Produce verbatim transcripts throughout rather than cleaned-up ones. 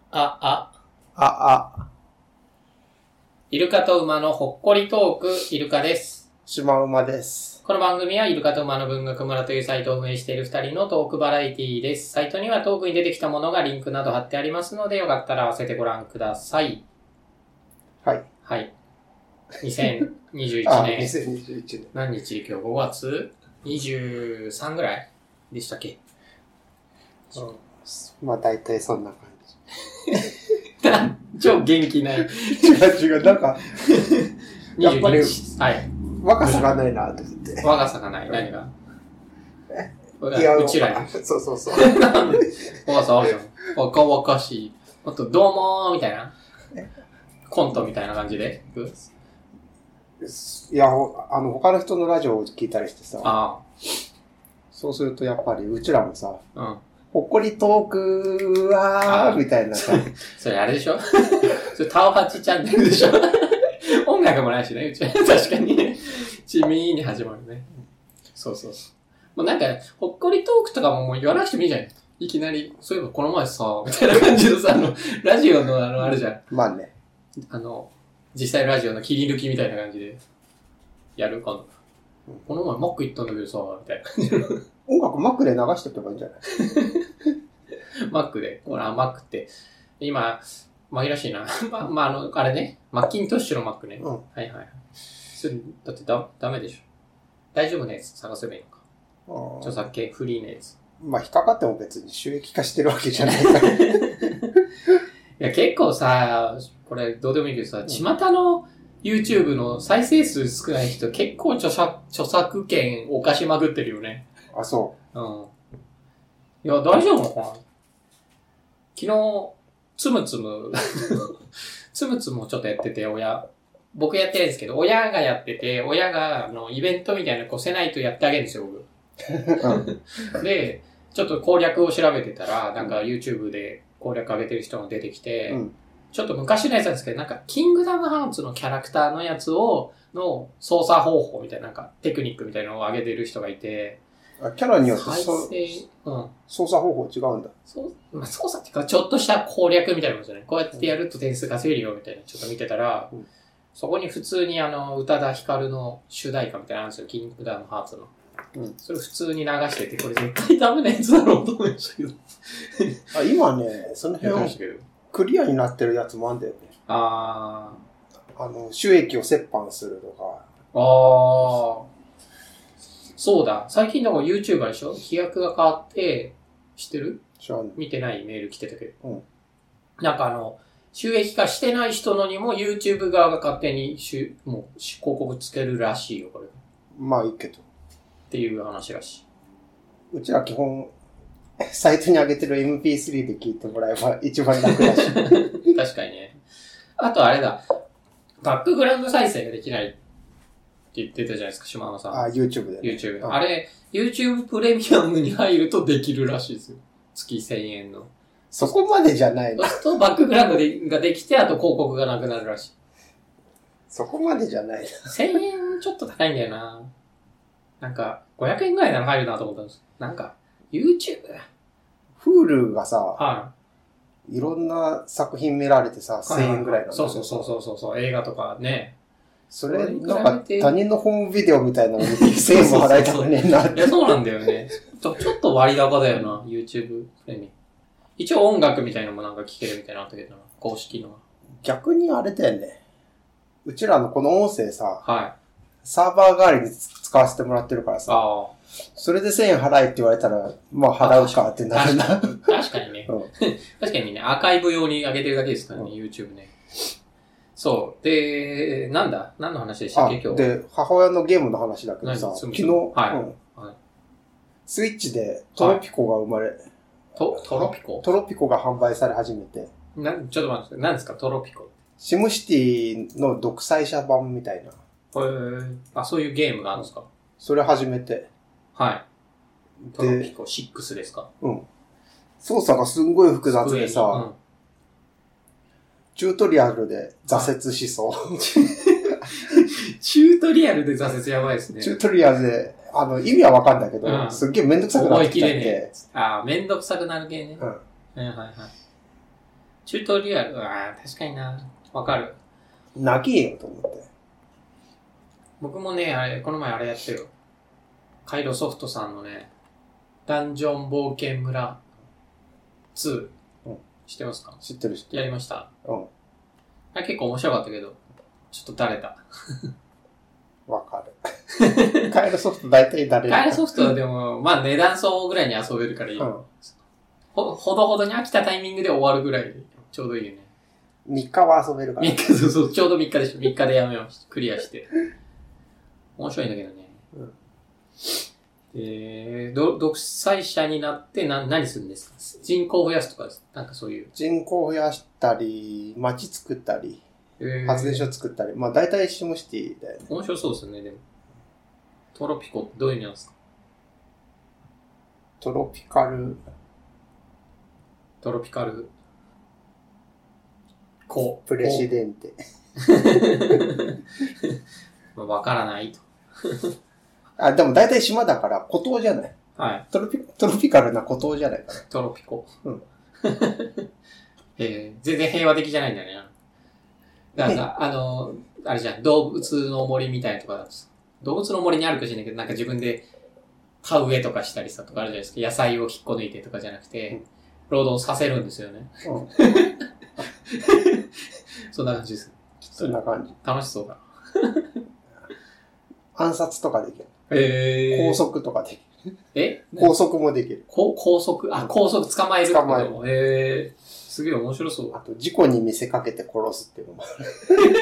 あ、あ、 あ、あ、 イルカと馬のほっこりトーク、イルカです。 シマウマです。 この番組はイルカと馬の文学村というサイトを運営しているふたりのトークバラエティです。サイトにはトークに出てきたものがリンクなど貼ってありますので、よかったら合わせてご覧ください。 はい。 はい。にせんにじゅういちねん。 あ、にせんにじゅういちねん。 何日今日ごがつにじゅうさんぐらいでしたっけ？ うん、まあ大体そんな感じ。 超元気ない。違う違う、なんか、やっぱり、 はい。 若さがないなと思って。 若さがない。何が？ いや、 うちらに。 そうそうそう。 若さあるじゃん。若々しい。あと、どうもーみたいな。コントみたいな感じでいく？ いや、あの、他の人のラジオを聞いたりしてさ。 ああ。 そうするとやっぱり、うちらもさ、 うん。 ほっこりトークはーみたいなさ。 それあれでしょそれタオハチチャンネルでしょ音楽もないしね、うちは。確かにね。地味に始まるね。そうそうそう。もうなんか、ほっこりトークとかももう言わなくてもいいじゃん。いきなり、そういえばこの前さ、みたいな感じのさ、あの、ラジオのあの、あるじゃん。 まあね。 あの、実際ラジオの切り抜きみたいな感じで、やるかな。この前マック行ったんだけどさ、みたいな感じの。 音楽マックで流しておけばいいんじゃないマックで。ほら、マックって、今、紛らしいな。ま、まあ、あの、あれね。マッキントッシュのマックね。 うん。 はいはい。それ、だってだ、ダメでしょ。大丈夫なやつ探せばいいのか。著作権フリーなやつ。 まあ、引っかかっても別に収益化してるわけじゃないから。いや、結構さ、これどうでもいいけどさ、巷の YouTube の再生数少ない人結構著作、著作権を犯しまくってるよね。 あ、そう。 うん。いや、大丈夫なのかな？昨日、つむつむ、つむつむをちょっとやってて、親。僕やってるんですけど、親がやってて、親が、あの、イベントみたいなこうせないとやってあげるんですよ、僕。で、ちょっと攻略を調べてたら、なんか YouTube で攻略上げてる人が出てきて、うん、ちょっと昔のやつなんですけど、なんか、キングダムハーツのキャラクターのやつを、の操作方法みたいな、なんか、テクニックみたいなのを上げてる人がいて、 キャラによって再生、うん。 操作方法違うんだ。 そう、まあ、操作っていうか、ちょっとした攻略みたいなもんじゃない。こうやってやると点数稼げるよ、みたいな、ちょっと見てたら、うん、そこに普通にあの、宇多田ヒカルの主題歌みたいなのあるんですよ。キングダムハーツの。うん。それを普通に流してて、これ絶対ダメなやつだろうと思いましたけど。 あ、今ね、その辺クリアになってるやつもあんだよね。 ああの、収益を折半するとか。 ああ。そうだ。最近だから YouTuber でしょ？規約が変わって、知ってる？ 知らん。 見てないメール来てたけど。 うん。 なんかあの、収益化してない人のにも YouTube 側が勝手にしゅもう広告つけるらしいよ、これ。 まあいいけど。 っていう話らしい。 うちら基本、サイトに上げてる エムピースリー で聞いてもらえば一番楽だし。 確かにね。あとあれだ。バックグラウンド再生ができないって言ってたじゃないですか、島山さん。 あ、YouTube で、 ね。YouTube。あれ、YouTube プレミアムに入るとできるらしいですよ。月せんえんの。 そこまでじゃないの。そうするとバックグラウンドでができて、あと広告がなくなるらしい。 そこまでじゃない。 せんえんちょっと高いんだよな。なんか、ごひゃくえんぐらいなら入るなと思ったんです。なんか、YouTube。 Hulu がさ、 はい。 いろんな作品見られてさ、せんえんぐらいなんだ、 そうそうそうそうそう、映画とかね。 それ、なんか他人のホームビデオみたいなの見てせんえんも払いたくねえなって。 いや、そうなんだよね。ちょ、ちょっと割高だよな、YouTube プレミアム。一応音楽みたいなのもなんか聴けるみたいなのあったけどな、公式の。 逆にあれだよね。うちらのこの音声さ、 はい。 サーバー代わりに使わせてもらってるからさ、 ああ。 それでせんえん払えって言われたら、まあ払うかってなるな。 確かにね。うん、確かにね、アーカイブ用に上げてるだけですからね、うん、YouTube ね。そう。で、なんだ何の話でしたっけ今日。 で、母親のゲームの話だけどさ、昨日、 はいうんはい、スイッチでトロピコが生まれ、はい、 トトロピコトロピコが販売され始めて。 なちょっと待って、何ですかトロピコ。 シムシティの独裁者版みたいな。 へー。あ、そういうゲームがあるんですか？ それ始めて。 はい。トロピコろくですか？ うん。操作がすんごい複雑でさ、うん、チュートリアルで挫折しそう。 チュートリアルで挫折やばいですね。 チュートリアルで、あの、意味はわかんないけど、うん、すっげえめんどくさくなってきたって。 ああ、めんどくさくなる系ね。うん。はいはいはい。 チュートリアル、ああ、確かにな。わかる。 長えよと思って。 僕もね、あれ、この前あれやってるよ。カイロソフトさんのね、ダンジョン冒険村ツー。うん、知ってますか？ 知ってる知ってる。 やりました。 うん。 あれ結構面白かったけど、ちょっとだれた。 わかる。カイロソフト大体誰カイロソフトはでも、まあ値段相応ぐらいに遊べるからいい。うん、ほ, ほどほどに飽きたタイミングで終わるぐらいでちょうどいいよね。 みっかは遊べるから。 みっか、そうそう、ちょうどみっかでしょ。みっかでやめました。クリアして。面白いんだけどね。うん、えー、ど、独裁者になってな、何するんですか？人口を増やすとかです。なんかそういう。 人口を増やしたり、街作ったり、えー、発電所作ったり。まあ大体シムシティだよね。 面白そうですよね、でも。トロピコってどういう意味なんですか？ トロピカル。 トロピカル。こう。 プレシデンテ。 わからないと。 あ、でも大体島だから孤島じゃない。 はい。 トロピ、トロピカルな孤島じゃないかな。 トロピコ。 うん。 えー、全然平和的じゃないんだね。だからさ、あの、あれじゃん、動物の森みたいなとかだとさ、動物の森にあるかもしれないけど、なんか自分で田植えとかしたりさとかあるじゃないですか。野菜を引っこ抜いてとかじゃなくて、うん、労働させるんですよね。うん、そんな感じです。 そんな感じ。 楽しそうだ。 暗殺とかできる。 えー、 拘束とかできる。 え拘束もできる。 こ拘束あ、拘束捕まえる。 捕まえる。 えー、すげえ面白そう。 あと、事故に見せかけて殺すっていうのもある。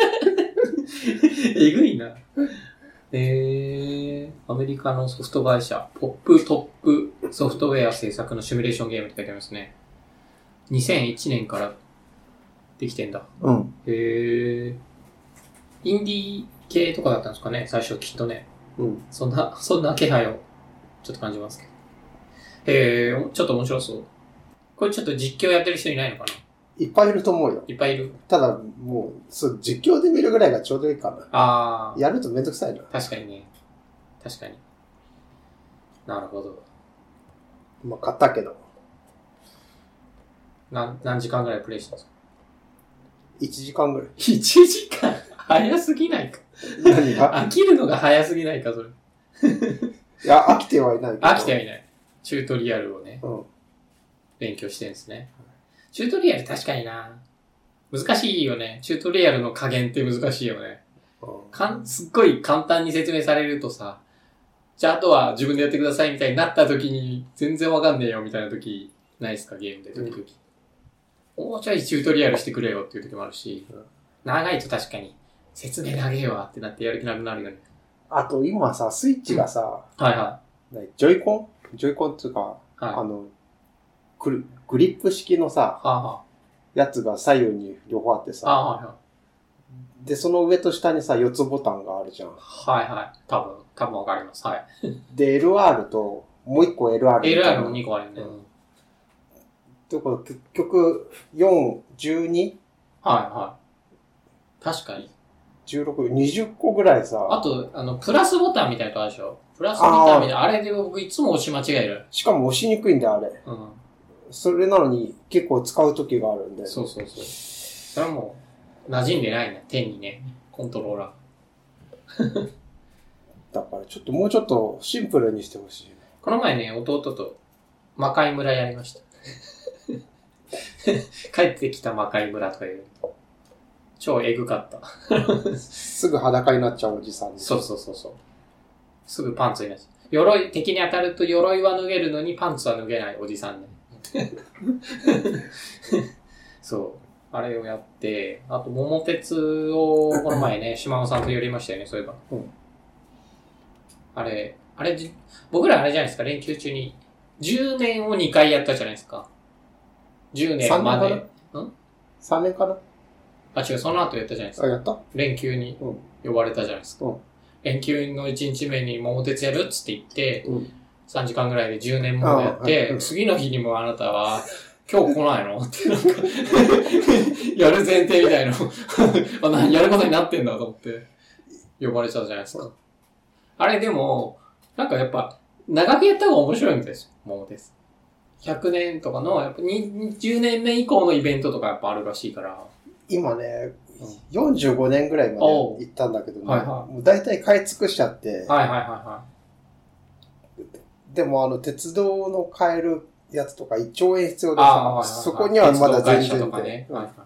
えぐいな。えー、アメリカのソフト会社、ポップトップソフトウェア制作のシミュレーションゲームって書いてありますね。にせんいちねんからできてんだ。 うん。 へー。インディー系とかだったんですかね、最初きっとね。 うん。 そんな、そんな気配をちょっと感じますけど。へー、ちょっと面白そう。これちょっと実況やってる人いないのかな？ いっぱいいると思うよ。 いっぱいいる。 ただ、もう、そう、実況で見るぐらいがちょうどいいかな。 ああ。やるとめんどくさいな。 確かにね。確かに。なるほど。 まあ、買ったけど。 何、何時間ぐらいプレイしたんですか？ いちじかんぐらい。 いちじかん早すぎないか？ 何が？ 飽きるのが早すぎないか、それ。 いや、飽きてはいないけど。 飽きてはいない。チュートリアルをね。うん。勉強してるんですね。チュートリアル確かにな。難しいよね。チュートリアルの加減って難しいよね。うん、かんすっごい簡単に説明されるとさ、じゃああとは自分でやってくださいみたいになった時に全然わかんねえよみたいな時ないですか、ゲームで時々。うん、もうちょいチュートリアルしてくれよっていう時もあるし、うん、長いと確かに説明長えわってなってやる気なくなるよね。 あと今さ、スイッチがさ、 うん、はいはい。 ジョイコンジョイコンっていうか、はい、あの、グリップ式のさ、はあはあ、やつが左右に両方あってさ、 あはいはい、 で、その上と下にさ、よっつボタンがあるじゃん。 はいはい。多分、多分わかります。はい。 で、エルアール と、もう一個 エルアール。 エルアール もにこあるよね。うん。 ってこと結局、よん、じゅうに? はいはい。確かに。 じゅうろく、にじゅっこぐらいさ。 あと、あの、プラスボタンみたいなとあるでしょ？プラスボタンみたいな。あれで僕いつも押し間違える。 しかも押しにくいんだよ、あれ。うん。それなのに結構使う時があるんで。 そうそうそう。それはもう、馴染んでないね。手にね。コントローラー。だからちょっともうちょっとシンプルにしてほしい。 この前ね、弟と魔界村やりました。帰ってきた魔界村とかいう。超エグかった。 すぐ裸になっちゃうおじさん。 そうそうそうそう。すぐパンツになっちゃう。鎧、敵に当たると鎧は脱げるのにパンツは脱げないおじさんね。そう。あれをやって、あと桃鉄をこの前ね、島尾さんとやりましたよね、そういえば。うん、あれ、あれ、僕らあれじゃないですか、連休中に。じゅうねんをにかいやったじゃないですか。じゅうねんまで。 ん ?さん 年かなあ、違う、その後やったじゃないですか。 あ、やった連休に呼ばれたじゃないですか。うん、連休のいちにちめに桃鉄やるっつって言って、うん、さんじかんぐらいでじゅうねんもやって、次の日にもあなたは、今日来ないのってなんかやる前提みたいなあ何やることになってんだと思って呼ばれちゃうじゃないですか。あれでもなんかやっぱ長くやった方が面白いみたいですよ。桃です。 ひゃくねんとかの、やっぱにじゅうねんめ以降のイベントとかやっぱあるらしいから。 今ね、よんじゅうごねんぐらいまで行ったんだけどね、はいはい、もう大体買い尽くしちゃって、はいはいはいはい。でもあの、鉄道の買えるやつとかいっちょうえん必要でさ、はいはいはい、そこにはまだ全然で。ねはいはい、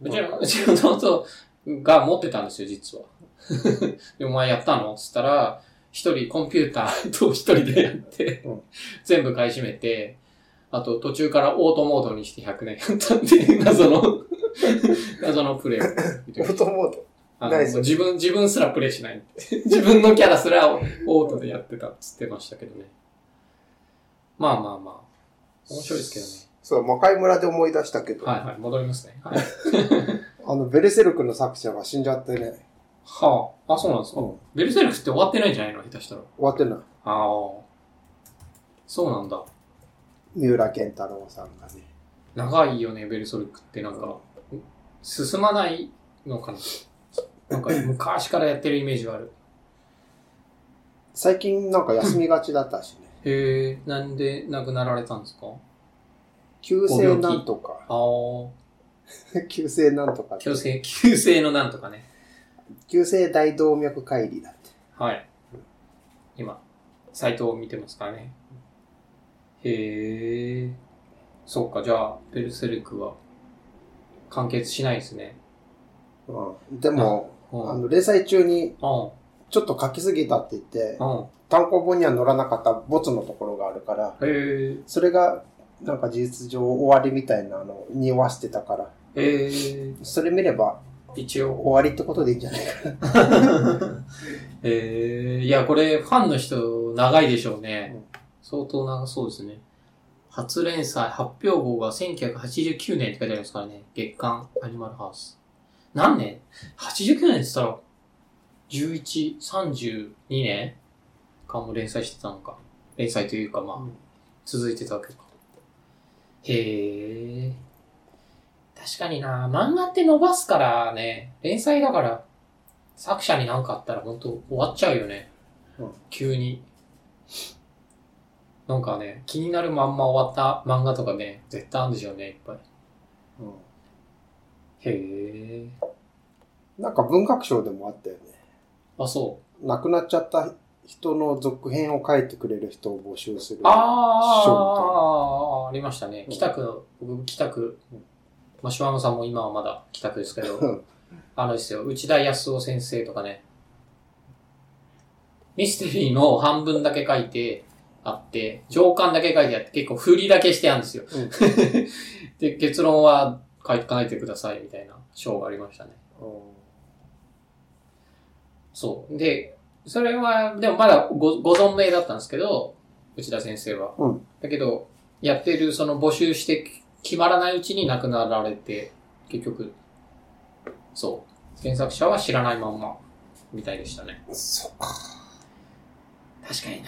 うちの、うちの弟が持ってたんですよ、実は。で、お前やったのつったら、一人コンピューターと一人でやって、うん、全部買い占めて、あと途中からオートモードにしてひゃくねんやったんで、謎の、謎のプレイを。オートモードあの自分、自分すらプレイしない。自分のキャラすらオートでやってたって言ってましたけどね。まあまあまあ。面白いですけどね。 そう、魔界村で思い出したけど。 はいはい、戻りますね。はい、 あの、ベルセルクの作者が死んじゃってね。 はあ。あ、そうなんですか、うん、ベルセルクって終わってないんじゃないの下手したら。 終わってない。 ああ。そうなんだ。 三浦健太郎さんがね。 長いよね、ベルセルクってなんか、進まないのかな。なんか昔からやってるイメージがある。 最近なんか休みがちだったしね。 へえ、なんで亡くなられたんですか？ 急性なんとか。 ああ。 急性なんとか。 急性、急性のなんとかね。 急性大動脈解離だって。 はい。今、サイトを見てますからね。へえ。そうか、じゃあ、ベルセルクは完結しないですね。 うん、でも、うん、あの、連載中に、ちょっと書きすぎたって言って、うん、単行本には載らなかったボツのところがあるから、へそれが、なんか事実上終わりみたいなのを匂わせてたから、へそれ見れば、一応終わりってことでいいんじゃないかな。 へいや、これ、ファンの人、長いでしょうね。うん、相当長そうですね。初連載、発表号がせんきゅうひゃくはちじゅうきゅうねんって書いてありますからね。月刊アニマルハウス。何年 ?はちじゅうきゅうねんって言ったら、じゅういち、さんじゅうにねん間も連載してたのか。連載というか、まあ、うん、続いてたわけか。へえ。確かにな、漫画って伸ばすからね、連載だから、作者になんかあったら本当終わっちゃうよね。うん、急に。なんかね、気になるまんま終わった漫画とかね、絶対あるんでしょうね、いっぱい。うん、へー。なんか文学賞でもあったよね。 あ、そう。 亡くなっちゃった人の続編を書いてくれる人を募集する。 ああ、ありましたね。北区の、僕、北区、まあ、シュワノさんも今はまだ北区ですけど、あのですよ、内田康夫先生とかね、ミステリーの半分だけ書いてあって、上巻だけ書いてあって、結構振りだけしてあるんですよ。うん、で、結論は書いてくださいみたいな章がありましたね。そう。で、それは、でもまだ ご, ご存命だったんですけど、内田先生は。うん、だけど、やってる、その募集して決まらないうちに亡くなられて、結局、そう。原作者は知らないまんま、みたいでしたね。 そうか。 確かにな。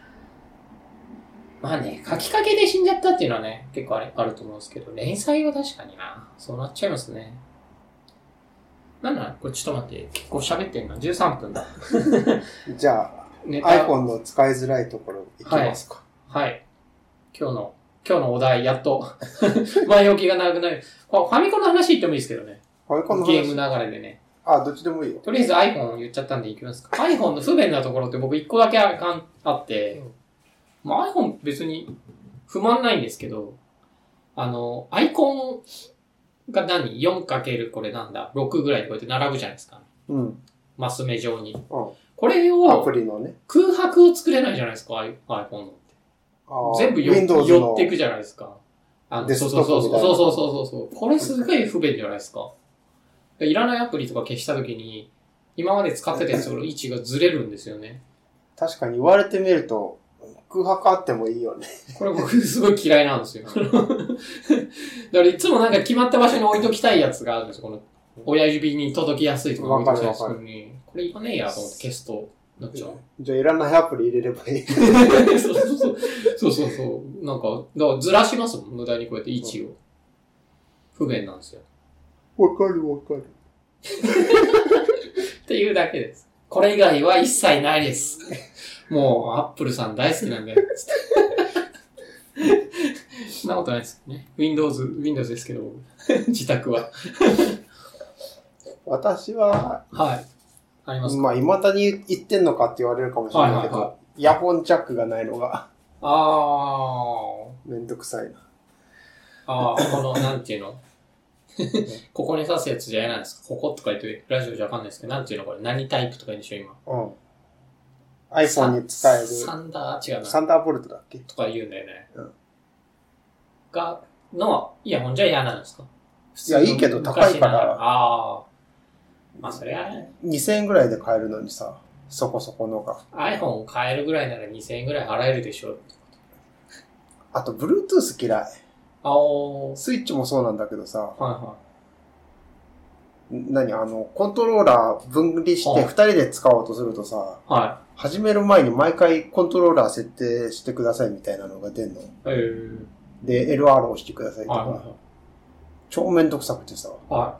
まあね、書きかけで死んじゃったっていうのはね、結構あ る, あると思うんですけど、連載は確かにな。そうなっちゃいますね。なんだこれちょっと待って、結構喋ってんな。じゅうさんぷんだ。 じゃあ、iPhone の使いづらいところいきますか。 はい。はい、今日の、今日のお題、やっと。前置きが長くなる。ファミコンの話言ってもいいですけどね。 ファミコンの話ゲーム流れでね。 あ、どっちでもいいよ。 とりあえず iPhone 言っちゃったんでいきますか。iPhone の不便なところって僕一個だけ あ, かんあって、うんまあ、iPhone 別に不満ないんですけど、あの、アイコンが何 ?よんかける これなんだ ?ろく ぐらいでこうやって並ぶじゃないですか。うん。マス目状に。うん。これを、 アプリのね。 空白を作れないじゃないですか、iPhone のって。全部よ寄っていくじゃないですか。あの、そうそうそうそう。そうそうそうそう。これすごい不便じゃないですか。いらないアプリとか消したときに、今まで使ってたやつの位置がずれるんですよね。 確かに言われてみると、空白あってもいいよね。 これ僕すごい嫌いなんですよ。だからいつもなんか決まった場所に置いときたいやつがあるんですよ。この親指に届きやすいところに置いときたいやつに。これいらねえやと思って消すとなっちゃう。 じゃあいらないアプリ入れればいい。 そうそうそう。そうそうそう。なんか、だからずらしますもん。無駄にこうやって位置を。不便なんですよ。 わかるわかる。 っていうだけです。これ以外は一切ないです。もう、アップルさん大好きなんで。 そんなことないですね。Windows、Windows ですけど、自宅は。 私は、 はい。ありますか？ まあ、未だに言ってんのかって言われるかもしれないけど、はいはいはい、イヤホンジャックがないのが、 あー。めんどくさいな。 ああ、この、なんていうのここに刺すやつじゃ嫌なんですか？こことか言って、ラジオじゃわかんないですけど、なんていうのこれ、何タイプとか言うんでしょ、今。うん。 iPhone に使える。 サンダー、違うな。 サンダーボルトだっけとか言うんだよね。うん。が、の、イヤホンじゃ嫌なんですか？ いや、いいけど高いから。 ああ。まあ、それはね。 にせんえんぐらいで買えるのにさ、そこそこのが。 iPhone 買えるぐらいならにせんえんぐらい払えるでしょ。 あと、Bluetooth 嫌い。 ああ。 スイッチもそうなんだけどさ。 はいはい。 何あの、コントローラー分離してふたりで使おうとするとさ、 はい。 始める前に毎回コントローラー設定してくださいみたいなのが出んの。へー。 で、エルアール 押してくださいとか。 はいはいはい、 超めんどくさくてさ。 はい。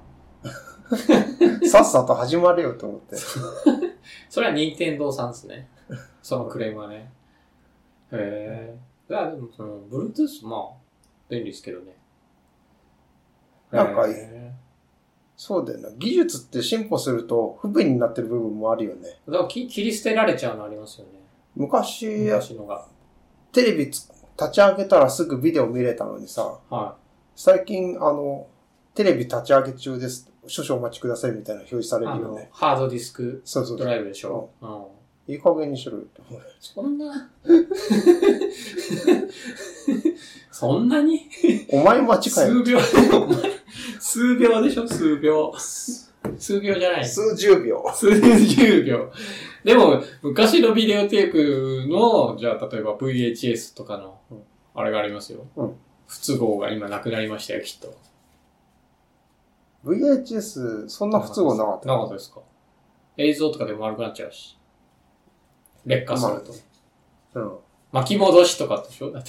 さっさと始まれよと思って。 それは任天堂さんですね。そのクレームはね。へー。いや、でもその、Bluetooth、まあ、便利ですけどね。 なんかいい。そうだよな。技術って進歩すると不便になってる部分もあるよね。 だから切り捨てられちゃうのありますよね。 昔、 昔のがテレビ立ち上げたらすぐビデオ見れたのにさ、 はい、 最近、あの、テレビ立ち上げ中です。少々お待ちくださいみたいな表示されるよね。 ハードディスクドライブでしょ。 そうそうそう、うん、いい加減にしろよ。 そんなそんなにお前間違え数秒、数秒でしょ数秒。数秒じゃない。 数十秒。 数十秒。でも、昔のビデオテープの、じゃあ例えば ブイエイチエス とかの、あれがありますよ。うん。不都合が今なくなりましたよ、きっと。 ブイエイチエス、そんな不都合なかったなかったですか？映像とかでも悪くなっちゃうし。劣化すると。 まあ、うん。 巻き戻しとかでしょだって。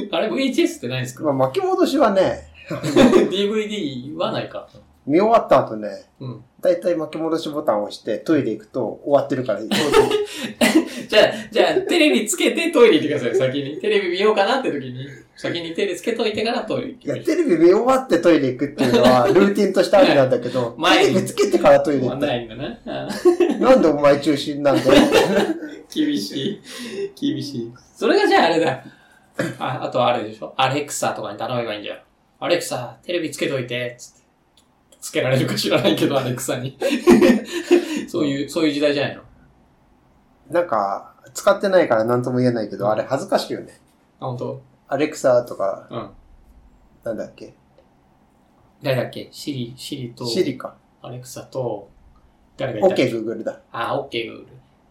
あれ ブイエイチエス ってないんですか？ まあ、巻き戻しはね。 ディーブイディー はないか。 見終わった後ね。 うん。 だいたい巻き戻しボタンを押してトイレ行くと終わってるからいい。 じゃあ、じゃあ、テレビつけてトイレ行ってください、先に。テレビ見ようかなって時に。先にテレビつけといてからトイレ行って。 いや、テレビ見終わってトイレ行くっていうのは、ルーティンとしてありなんだけど、テレビつけてからトイレ行って。 ないんだな。 なんでお前中心なんだよ。 厳しい。厳しい。それがじゃああれだ。あ、あとあれでしょ？アレクサとかに頼めばいいんじゃん。アレクサ、テレビつけといて、つって。つけられるか知らないけど、アレクサに。そういう、そういう時代じゃないの？ なんか、使ってないから何とも言えないけど、うん、あれ恥ずかしいよね。 あ、本当？ アレクサとか、 うん。 なんだっけ？ 誰だっけ？シリ、シリと、 シリか。 アレクサと、誰が言ったっけ？ OK Google だ。 あ、OK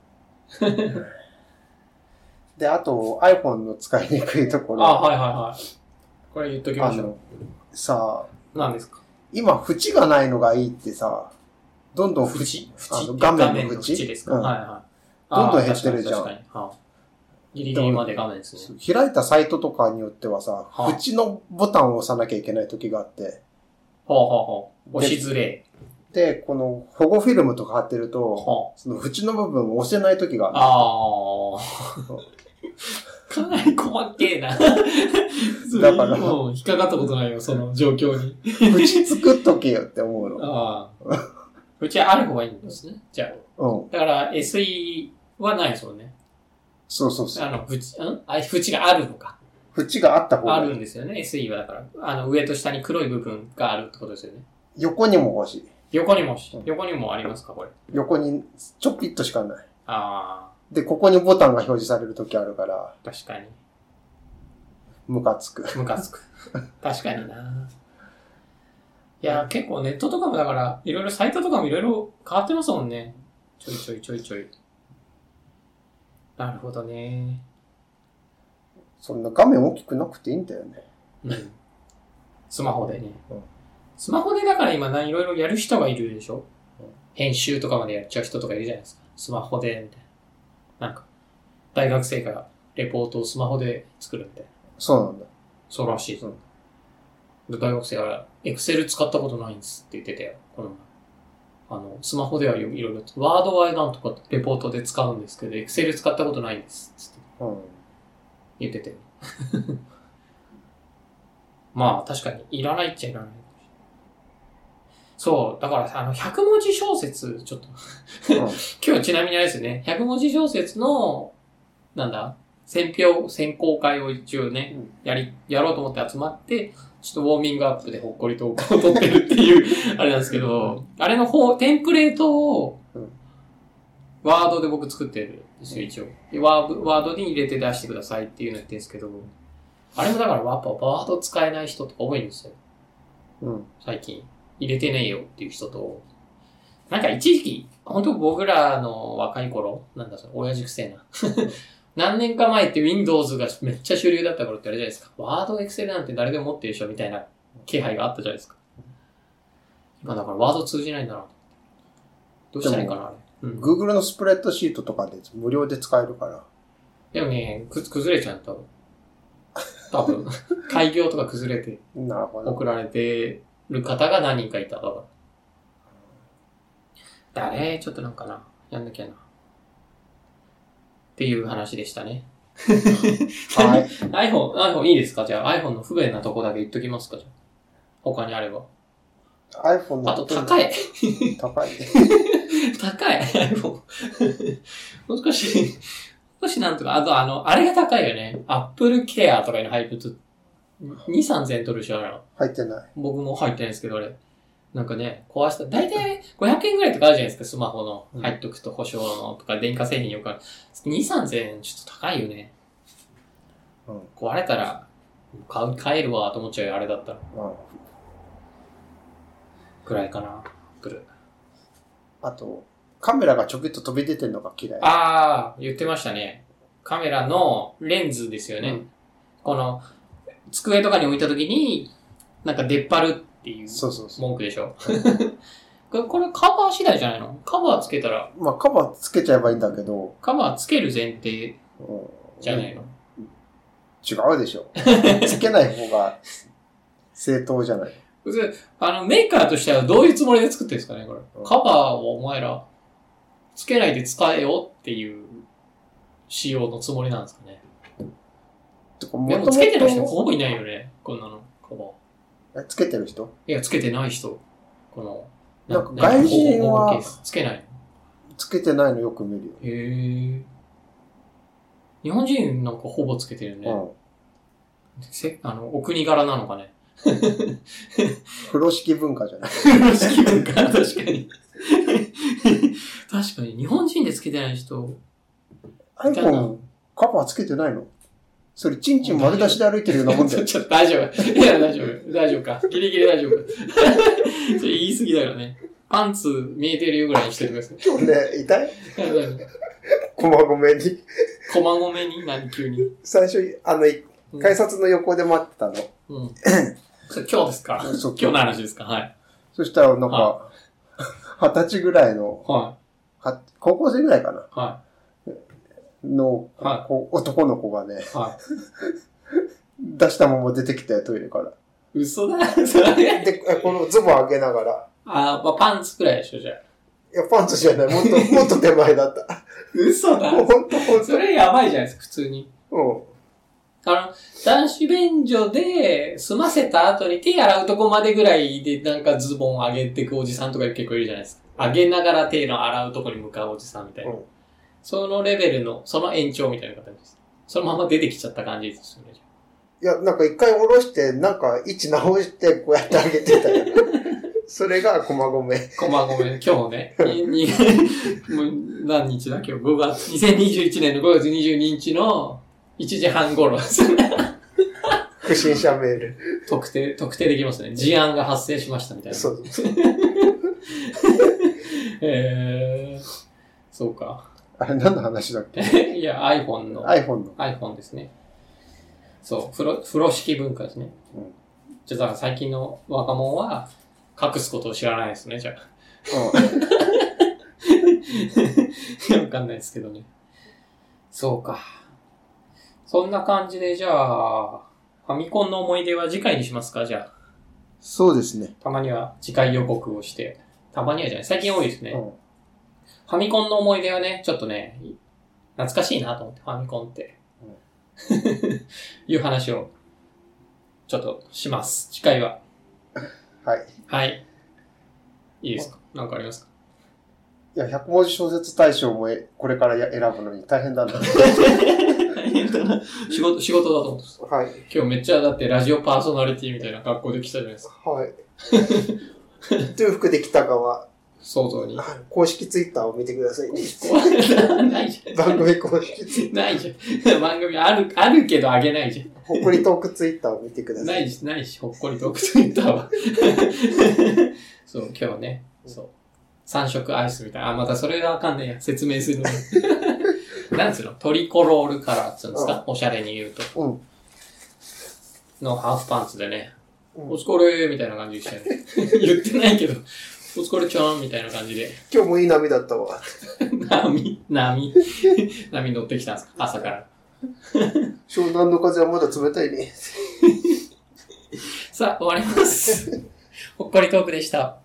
Google。 で、あと iPhone の使いにくいところ。 あ、はいはいはい。これ言っときましょう。 さあ。 何ですか？ 今、縁がないのがいいってさ、どんどん縁、 縁あの画面の縁ですか、うん、はいはい。 どんどん減ってるじゃん。 確かに。はあ、ギリギリまで画面ですね。 開いたサイトとかによってはさ、はあ、縁のボタンを押さなきゃいけない時があって。 はあはあはあ。押しづれ。 で、この保護フィルムとか貼ってると、はあ、その縁の部分を押せない時がある。 ああ。かなり細っけえな。だから。もう引っかかったことないよ、その状況に。 縁作っとけよって思うの。 ああ。縁ある方がいいんですね。じゃあ。 うん。 だから エスイー はないですもんね。 そうそうそう。 あの、縁、んあ、縁があるのか。 縁があった方がいい。 あるんですよね、エスイー はだから。あの、上と下に黒い部分があるってことですよね。 横にも欲しい。 横にも、横にもありますか、これ。 横に、ちょっぴっとしかない。 ああ。 で、ここにボタンが表示されるときあるから。 確かに。 ムカつく。 ムカつく。確かにな。いや、結構ネットとかもだから、いろいろサイトとかもいろいろ変わってますもんね。ちょいちょいちょいちょい。なるほどね。 そんな画面大きくなくていいんだよね。 うん。スマホでね。うん、スマホでだから今いろいろやる人がいるでしょ、うん、編集とかまでやっちゃう人とかいるじゃないですか。スマホで、みたいな。なんか、大学生がレポートをスマホで作るみたいな。 そうなんだ。 そうらしいです。うん、大学生が、エクセル使ったことないんですって言ってたよ。この前。あの、スマホではいろいろ、ワードはなんとかレポートで使うんですけど、エクセル使ったことないんですって、うん、言ってたよ。 まあ確かにいらないっちゃいらない。そう、だからあの、ひゃくもじ小説、ちょっとうん、今日ちなみにあれですよね、ひゃくもじ小説の、なんだ、選評、選考会を一応ね、うん、やり、やろうと思って集まって、ちょっとウォーミングアップでほっこりトークを取ってるっていう、あれなんですけど、あれの方、テンプレートを、ワードで僕作ってるんですよ、一応。ワード、ワードに入れて出してくださいっていうのやってるんですけど、あれもだからやっぱワード使えない人とか多いんですよ。うん。最近。入れてねえよっていう人と、なんか一時期、本当僕らの若い頃、なんだそれ、親父くせえな。何年か前って Windows がめっちゃ主流だった頃ってあれじゃないですか。ワード、Excel なんて誰でも持ってるでしょみたいな気配があったじゃないですか。今だからワード通じないんだな。どうしたらいいかな、あれ。 うん、Google のスプレッドシートとかで無料で使えるから。 でもね、く崩れちゃうと。多分。開業とか崩れて。なるほど。送られてる方が何人かいた。だから。誰ちょっとなんかな。やんなきゃな。っていう話でしたね。はい。iPhone、iPhone いいですかじゃあ iPhone の不便なとこだけ言っときますかじゃあ。他にあれば。 iPhone のあと高い。 高い。 高い iPhone。もう少し、少しなんとか、あとあの、あれが高いよね。Apple Care とかいうの入ると、に、さんぜんえん取るでしょあれ。 入ってない。 僕も入ってないですけど、あれ。なんかね、壊した。だいたいごひゃくえんぐらいとかあるじゃないですか、スマホの。入っとくと保証のとか、電化製品よくある。に、さんぜんえんちょっと高いよね。うん。壊れたら、買う、買えるわと思っちゃうよ、あれだったら。うん。くらいかな、Apple。 あと、カメラがちょきっと飛び出てるのが嫌い。 ああ、言ってましたね。カメラのレンズですよね。うん、この、机とかに置いたときに、なんか出っ張るっていう文句でしょ。そうそうそうこれカバー次第じゃないの？カバーつけたら。 まあカバーつけちゃえばいいんだけど。 カバーつける前提じゃないの？ うん、違うでしょ。つけない方が正当じゃない。 あの、メーカーとしてはどういうつもりで作ってるんですかね、これ。うん、カバーをお前ら、つけないで使えよっていう仕様のつもりなんですかね。でもつけてる人ほぼいないよね、こんなの、カバー。え、つけてる人？ いや、つけてない人。この、 なんか外人は、 つけない。 つけてないのよく見るよ。 へえ。日本人なんかほぼつけてるね。うん。せ、あの、お国柄なのかね。 風呂敷文化じゃない。 風呂敷文化、確かに。確かに、日本人でつけてない人。 iPhone、カバーつけてないの？それ、チンチン丸出しで歩いてるようなもんだよ。 ちょっと大丈夫。いや、大丈夫。大丈夫か。ギリギリ大丈夫。それ言い過ぎだよね。パンツ見えてるよぐらいにしてください。 今日ね、痛い？こまごめに。 こまごめに何急に。 最初、あの、改札の横で待ってたの。 うん。それ今日ですか？そう、今日の話ですか？はい。 そしたら、なんか、二十歳ぐらいの、はい。は、高校生ぐらいかな。はい。の、はい、男の子がね、はい、出したまま出てきたよ、トイレから。 嘘だそれ。 で、このズボン上げながら。 あ、まあ、パンツくらいでしょ、じゃあ。 いや、パンツじゃない。もっと、もっと手前だった。 嘘だ。ほんと、ほんと。それやばいじゃないですか、普通に。うん。あの、男子便所で済ませた後に手洗うとこまでぐらいでなんかズボン上げてくおじさんとか結構いるじゃないですか。上げながら手の洗うとこに向かうおじさんみたいな。うん、そのレベルの、その延長みたいな形です。そのまま出てきちゃった感じですよね。 いや、なんか一回下ろして、なんか位置直してこうやって上げてたよ。それが駒込。 駒込。今日ね。にもう何日だ今日ごがつ、にせんにじゅういちねんのごがつにじゅうににちのいちじはん頃です。 不審者メール。 特定、特定できますね。事案が発生しましたみたいな。そうそう。えー、そうか。 あれ何の話だっけ？ いや、iPhone の。 iPhone の。 iPhone ですね。そう、風呂、風呂敷文化ですね。うん。じゃあ、最近の若者は、隠すことを知らないですね、じゃあ。うん。わかんないですけどね。そうか。そんな感じで、じゃあ、ファミコンの思い出は次回にしますか、じゃあ。 そうですね。 たまには次回予告をして。たまにはじゃない。最近多いですね。うん、ファミコンの思い出はね、ちょっとね、懐かしいなと思って、ファミコンって。うん、いう話を、 ちょっとします。次回は。 はい。 はい。いいですか？なんかありますか？ いや、ひゃく文字小説大賞もこれから選ぶのに大変だな。 大変だな。仕事、仕事だと思ってます。 はい。 今日めっちゃだってラジオパーソナリティみたいな格好で来たじゃないですか。 はい。という服で来たかは、 想像に。 公式ツイッターを見てくださいね。 ないじゃん。 番組公式ツイッター。ないじゃん。番組ある、あるけどあげないじゃん。 ほっこりトークツイッターを見てください。 ないし、ないし、ほっこりトークツイッターは。そう、今日ね、そう。三色アイスみたいな。あ、またそれがわかんないや。説明するの。なんつうの？トリコロールカラーっつうんですか？おしゃれに言うと。うん。のハーフパンツでね、うん、お疲れーみたいな感じでしたよね。言ってないけど、お疲れちゃんみたいな感じで。 今日もいい波だったわ。 波波波乗ってきたんですか？朝から。 湘南の風はまだ冷たいね。 さあ、終わります。ほっこりトークでした。